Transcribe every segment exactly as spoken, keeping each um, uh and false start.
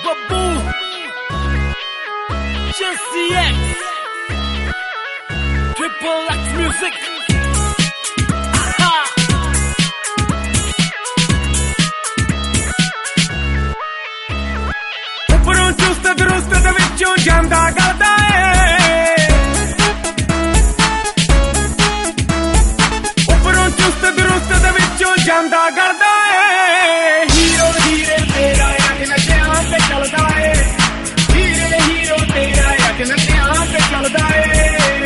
Babu, Jesse X, Triple X Music. ਉੱਪਰੋਂ ਚੁਸਤ ਦਰੁਸਤ ਦੇ ਵਿੱਚੋਂ ਜਾਂਦਾ ਕਰਦਾ ਏ, ਉੱਪਰੋਂ ਚੁਸਤ ਦਰੁਸਤ ਦੇ ਵਿੱਚੋਂ ਜਾਂਦਾ ਕਰਦਾ ਏ। ਹੀਰੋ ਹੀਰੇ ਤੇਰਾ ਅੱਗ ਨਸ਼ਿਆਂ ਤੇ ਚੱਲਦਾ ਏ, ਹੀਰੇ ਹੀਰੋ ਤੇਰਾ ਅੱਗ ਨਸ਼ਿਆਂ ਤੇ ਚੱਲਦਾ ਏ।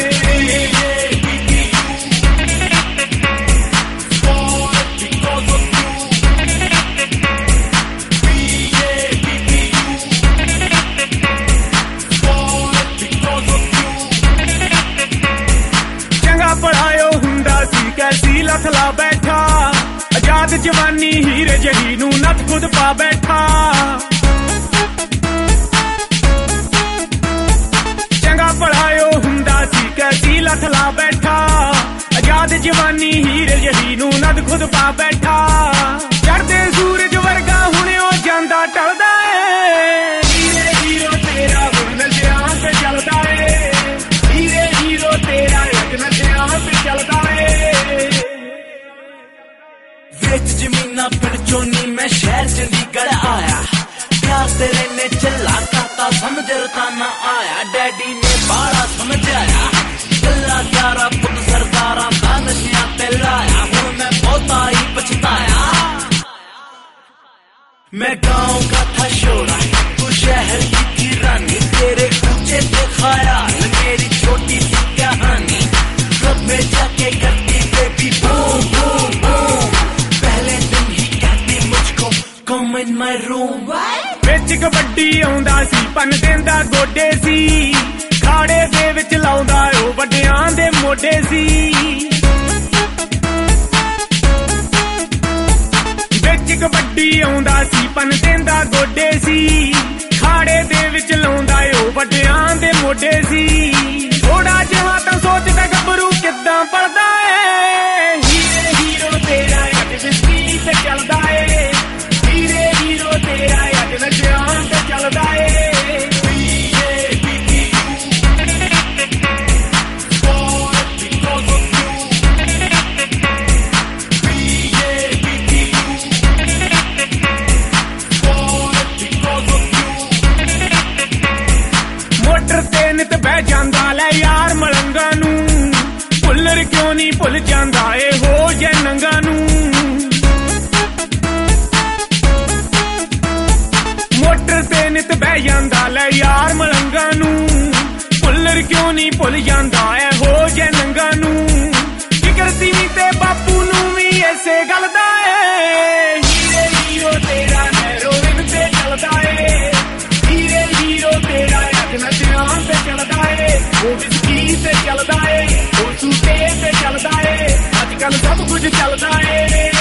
कैसी लथला बैठा आजाद जवानी हीरे जही नू नथ खुद पा बैठा, चंगा पढ़ायो हुंदा सी कैसी लथला बैठा आजाद जवानी हीरे जही नू नथ खुद पा बैठा। चढ़दे सूरज वर्गा हुणे ओ जांदा टलदा ए, हीरे हीरो तेरा हुण नशियां ते चलदा ए, हीरे हीरो तेरा एक नशियां ते चलदा ए। विच जमीना पिंड चोनी मैं शहर चंडीगढ़ आया, प्यार तेरे ने चला काता समझ रताना आया, डैडी ने बाड़ा समझाया गल्ला ग्यारह पुत सरदारा दा नशियां ते लाया, हुण मैं बहुता ही पछताया। मैं गाँव का था शोरा तू शहर की थी रानी, तेरे ऊंचे थे ख्याल मेरी छोटी सी कहानी, सब में जाके करती baby boom boom boom, come in my room। ਵਿੱਚ ਕਬੱਡੀ ਆਉਂਦਾ ਸੀ ਪੰਨ ਦੇਂਦਾ ਗੋਡੇ ਸੀ, ਖਾੜੇ ਦੇ ਵਿੱਚ ਲਾਉਂਦਾ ਉਹ ਵੱਡਿਆਂ ਦੇ ਮੋਢੇ ਸੀ। ਵਿੱਚ ਕਬੱਡੀ ਆਉਂਦਾ ਸੀ ਪੰਨ ਦੇਂਦਾ ਗੋਡੇ ਸੀ, ਖਾੜੇ ਦੇ ਵਿੱਚ ਲਾਉਂਦਾ ਉਹ ਵੱਡਿਆਂ ਦੇ ਮੋਢੇ ਸੀ। ਥੋੜਾ ਜਿਹਾ ਤਾਂ ਸੋਚਦਾ ਗੱਭਰੂ ਕਿੱਦਾਂ ਪੜਦਾ ਏ, ਹੀਰੇ ਹੀਰੋ ਤੇਰਾ ਅੱਜ ਵਿਸਕੀ ਤੇ ਚੱਲਦਾ ਏ, तेरा अज नशियां ते चलदा ए। मोटर ते नित बह जांदा ले यार मलंगा नू, भुल्लर क्यों नहीं भुल जांदा ए हो जे नंगा नू। मोटर ते नित बह जांदा ले यार मलंगा नू, भुल्लर क्यों नहीं भुल जांदा है हो जे नंगा नू। फिकर सीनी ते बापू नू भी इसे गल दा ए, हीरे हीरो तेरा हेरोइन ते चलदा ए, हीरे हीरो तेरा अज नशियां ते चलदा ए, ओ विस्की ते चलदा ए, ओ सूटे ते चलदा ए, अजकल सब कुछ चलदा ए।